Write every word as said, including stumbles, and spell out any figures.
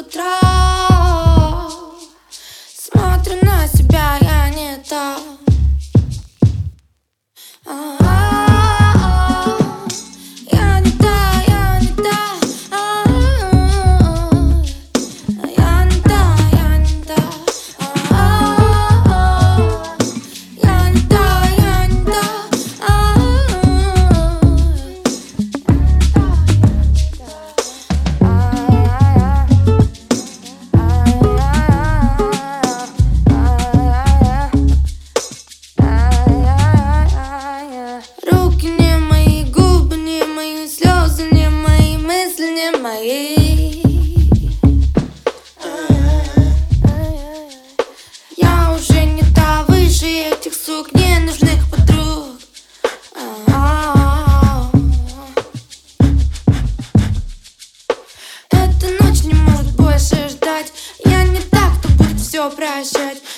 утра. Смотрю на себя, я не та. Я не та, я не та. Я не та, я не та. Я не та, я не та. Руки не мои, губы не мои, слезы не мои, мысли не мои. Я уже не та, выше этих сук, ненужных подруг. Эта ночь не может больше ждать. Я не та, кто будет все прощать.